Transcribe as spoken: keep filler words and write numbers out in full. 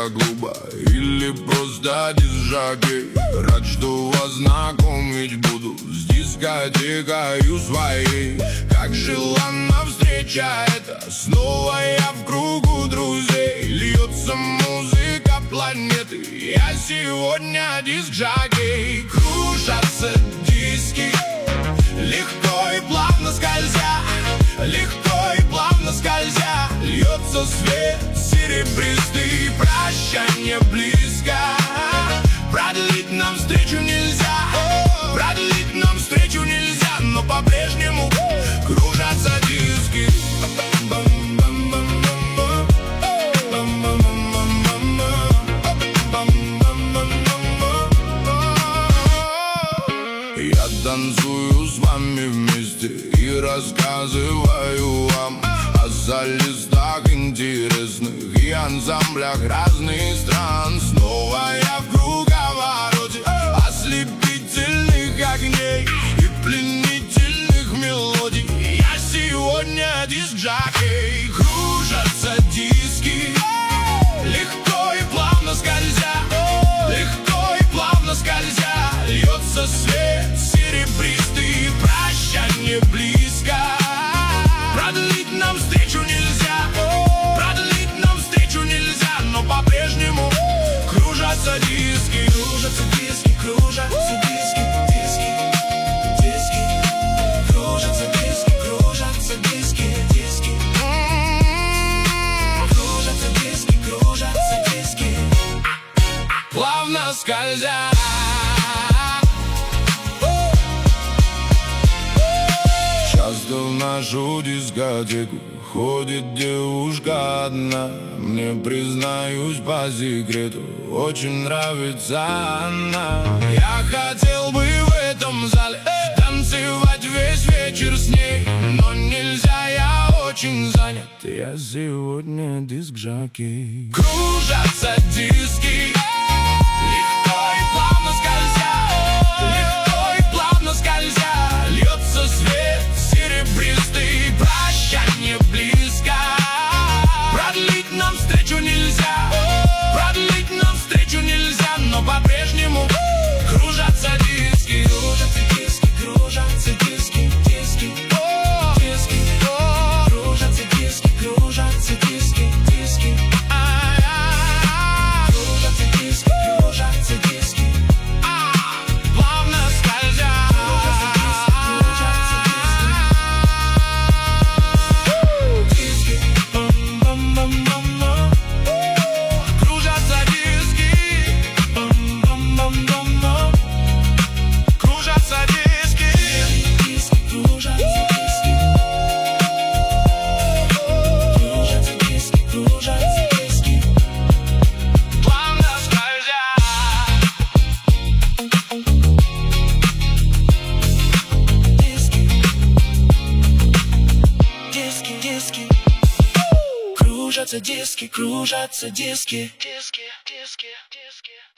я глупо или просто дизжокей. Рад, что вас знакомить буду с дискотекою своей. Как желанна встреча эта, снова я в кругу друзей. Льется музыка планеты, я сегодня дискжокей. Кружатся диски, легко и плавно скользя, легко и плавно скользя. Льется свет серебристый, прощание близко. Продлить нам встречу нельзя, продлить нам встречу нельзя, но по-прежнему кружатся диски. Я танцую с вами вместе и рассказываю вам о солистах интересных и ансамблях разных стран. Снова я в круговороте ослепительных огней и пленительных мелодий. Я сегодня дискжокей. Кружатся диски, легко и плавно скользя, легко и плавно скользя. Льется свет серебристый, прощание близко. Продлить нам встречу нельзя, продлить нам встречу нельзя, но по-прежнему кружатся диски. Кружатся диски, кружатся диски, диски, диски. Кружатся диски, кружатся диски, диски. Кружатся диски, кружатся диски, плавно скользя. Часто в нашу дискотеку ходит девушка одна. Мне, признаюсь по секрету, очень нравится она. Я хотел бы в этом зале танцевать весь вечер с ней, но нельзя, я очень занят, я сегодня дискжокей. Кружатся диски, легко и плавно скользя, легко и плавно скользя. Льется свет серебристый, прощание близко. Продлить нам встречу нельзя, продлить нам встречу нельзя, но по-прежнему кружатся диски. Кружатся диски, кружатся диски, диски, диски. Кружатся диски, кружатся диски, диски. Кружатся диски, кружатся диски, плавно скользя. Кружатся диски, кружатся диски, диски, диски, диски.